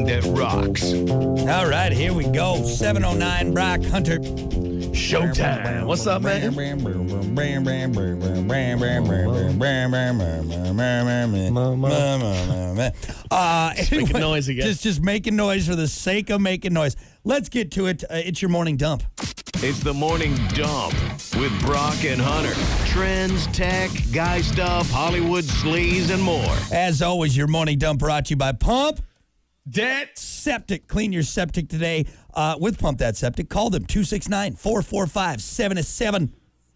that rocks. All right, here we go. 7:09, Brock Hunter. Showtime. What's up, man? Making noise again. Just making noise for the sake of making noise. Let's get to it. It's your morning dump. It's the morning dump with Brock and Hunter. Trends, tech, guy stuff, Hollywood sleaze, and more. As always, your morning dump brought to you by Pump That Septic. Clean your septic today with Pump That Septic. Call them 269-445-7777.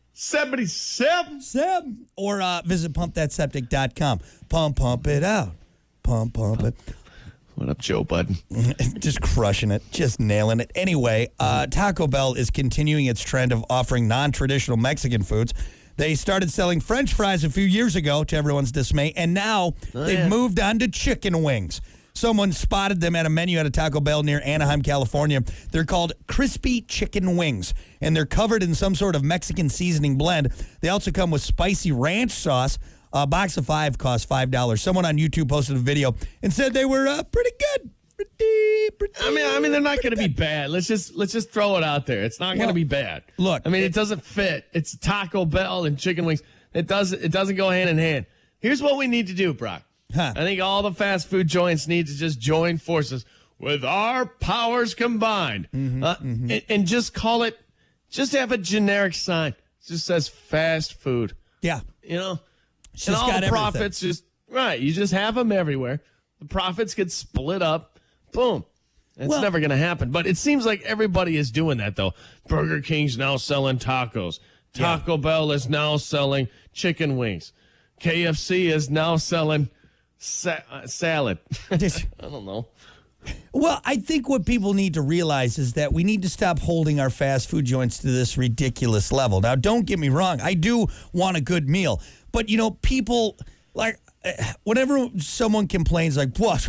77. Or visit pumpthatseptic.com. Pump it out. Pump it. What up, Joe Budden? Just crushing it, just nailing it. Anyway, Taco Bell is continuing its trend of offering non-traditional Mexican foods. They started selling French fries a few years ago, to everyone's dismay, and now they've moved on to chicken wings. Someone spotted them at a menu at a Taco Bell near Anaheim, California. They're called crispy chicken wings, and they're covered in some sort of Mexican seasoning blend. They also come with spicy ranch sauce. A box of 5 costs $5. Someone on YouTube posted a video and said they were pretty good. Pretty I mean, they're not going to be bad. Let's just throw it out there. It's not going to be bad. Look, I mean, it doesn't fit. It's Taco Bell and chicken wings. It doesn't go hand in hand. Here's what we need to do, Brock. Huh. I think all the fast food joints need to just join forces with our powers combined, and just call it. Just have a generic sign. It just says fast food. Yeah. You know. It's And just all got the profits you just have them everywhere. The profits get split up. Boom. It's never going to happen. But it seems like everybody is doing that, though. Burger King's now selling tacos. Taco Bell is now selling chicken wings. KFC is now selling salad. I don't know. Well, I think what people need to realize is that we need to stop holding our fast food joints to this ridiculous level. Now, don't get me wrong. I do want a good meal. But, you know, people, like, whenever someone complains, like, what?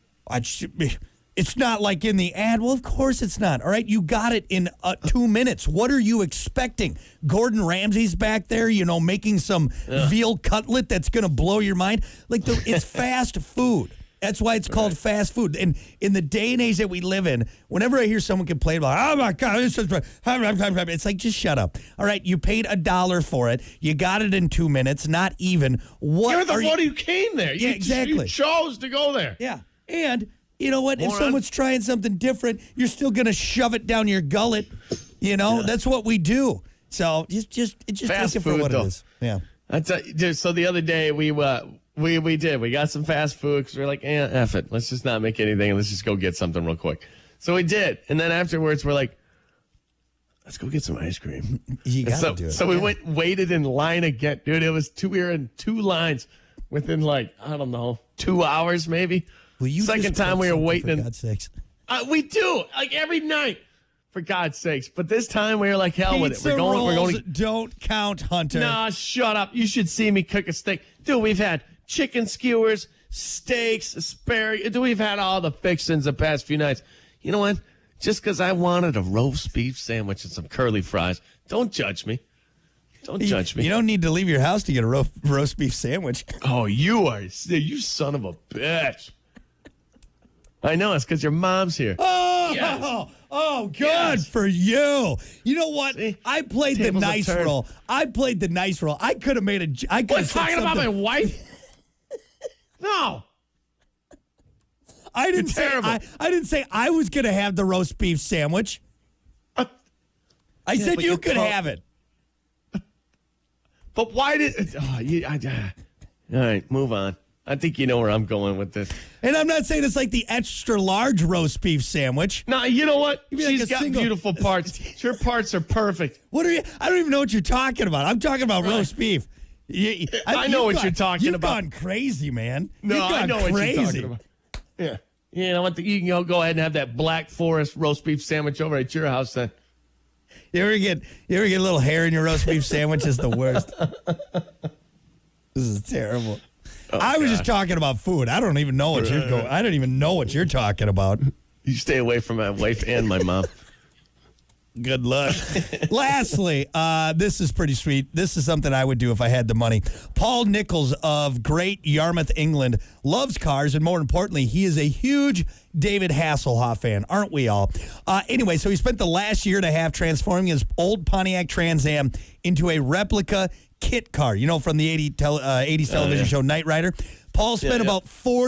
It's not like in the ad. Well, of course it's not. All right, you got it in 2 minutes. What are you expecting? Gordon Ramsay's back there, you know, making some veal cutlet that's going to blow your mind. Like, it's fast food. That's why it's called fast food. And in the day and age that we live in, whenever I hear someone complain about, oh my God, it's like, just shut up. All right, you paid $1 for it. You got it in 2 minutes, not even. You're the one who came there. Yeah, exactly. You chose to go there. Yeah. And you know what? If someone's trying something different, you're still going to shove it down your gullet. You know, that's what we do. So just fast take it food, for what though. it is. Yeah. So the other day we got some fast food because we're like, F it. Let's just not make anything and let's just go get something real quick. So we did. And then afterwards we're like, let's go get some ice cream. You got to do it. So we waited in line again. Dude, we were in 2 lines within like, I don't know, 2 hours maybe. Will you Second time we were waiting. For God's sakes. We do, like every night. For God's sakes. But this time we were like, hell with it. We're going. Don't count, Hunter. Nah, shut up. You should see me cook a steak. Dude, we've had chicken skewers, steaks, asparagus. Dude, we've had all the fixings the past few nights. You know what? Just because I wanted a roast beef sandwich and some curly fries, don't judge me. Don't judge me. You don't need to leave your house to get a roast beef sandwich. Oh, you son of a bitch. I know, it's because your mom's here. Oh, good for you. You know what? See? I played the nice role. I could have made a. I could have talking about my wife? No. I didn't say. I didn't say I was going to have the roast beef sandwich. I said you could have it. But why did? All right, move on. I think you know where I'm going with this. And I'm not saying it's like the extra large roast beef sandwich. No, you know what? She's She's got beautiful parts. Her parts are perfect. What are you? I don't even know what you're talking about. I'm talking about roast beef. I know what you're talking about. You've gone crazy, man. No, You've gone I know crazy. what you're talking about. Yeah. You know what? You can go ahead and have that Black Forest roast beef sandwich over at your house then. You ever get a little hair in your roast beef sandwich? Is the worst. This is terrible. Oh, I was just talking about food. I don't even know what you're going. I don't even know what you're talking about. You stay away from my wife and my mom. Good luck. Lastly, this is pretty sweet. This is something I would do if I had the money. Paul Nichols of Great Yarmouth, England, loves cars, and more importantly, he is a huge David Hasselhoff fan. Aren't we all? Anyway, so he spent the last year and a half transforming his old Pontiac Trans Am into a replica kit car, from the 80s television show Knight Rider. Paul spent about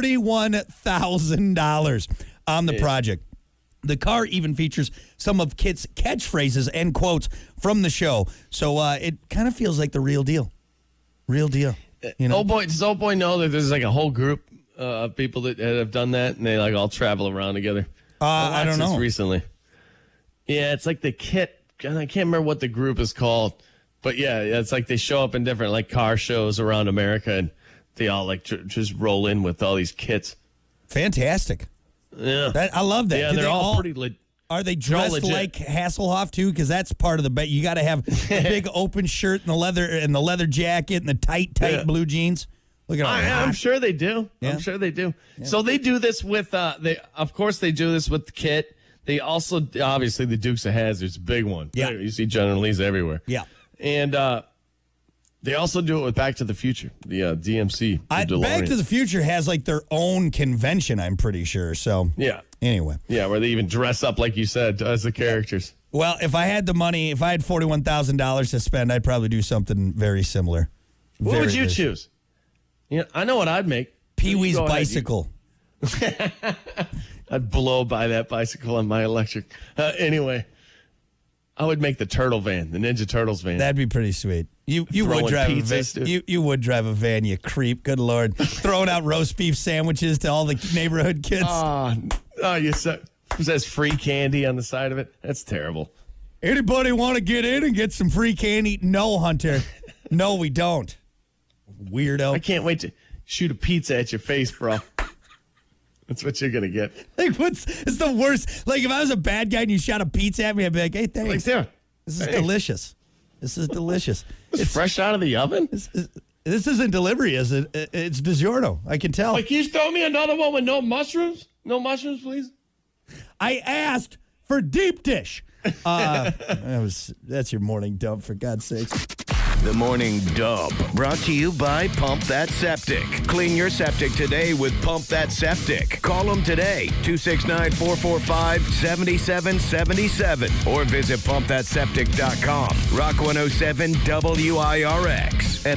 $41,000 on the project. The car even features some of Kit's catchphrases and quotes from the show. So it kind of feels like the real deal. Real deal. Does Old Boy know that there's like a whole group of people that have done that and they like all travel around together? I don't know. Recently. Yeah, it's like the Kit. I can't remember what the group is called. But yeah, it's like they show up in different like car shows around America and they all like just roll in with all these kits. Fantastic. Yeah, I love that. Yeah, they're all pretty legit. Are they dressed like Hasselhoff too? Because that's part of the bet. You got to have a big open shirt and the leather jacket and the tight blue jeans. Look at I'm sure they do. Yeah. I'm sure they do. Yeah. So they do this with of course they do this with the Kit. They also obviously the Dukes of Hazzard's a big one. Yeah, you see John Lee's everywhere. Yeah, and they also do it with Back to the Future, the DMC. Back to the Future has like their own convention, I'm pretty sure. So yeah. Anyway. Yeah, where they even dress up, like you said, as the characters. Well, if I had the money, if I had $41,000 to spend, I'd probably do something very similar. What would you choose? Yeah, I know what I'd make. Pee-wee's bicycle. I'd blow by that bicycle on my electric. Anyway, I would make the Turtle van, the Ninja Turtles van. That'd be pretty sweet. You would drive pizzas, a van. You would drive a van, you creep. Good Lord. Throwing out roast beef sandwiches to all the neighborhood kids. You said it says free candy on the side of it. That's terrible. Anybody want to get in and get some free candy? No, Hunter. No, we don't. Weirdo. I can't wait to shoot a pizza at your face, bro. That's what you're gonna get. Like, it's the worst. Like, if I was a bad guy and you shot a pizza at me, I'd be like, hey, thanks. Like, this is delicious. This is delicious. It's fresh out of the oven. This isn't delivery, is it? It's DiGiorno. I can tell. Like, can you throw me another one with no mushrooms? No mushrooms, please. I asked for deep dish. That's your morning dump, for God's sakes. The Morning Dump, brought to you by Pump That Septic. Clean your septic today with Pump That Septic. Call them today, 269-445-7777, or visit pumpthatseptic.com. Rock 107 WIRX.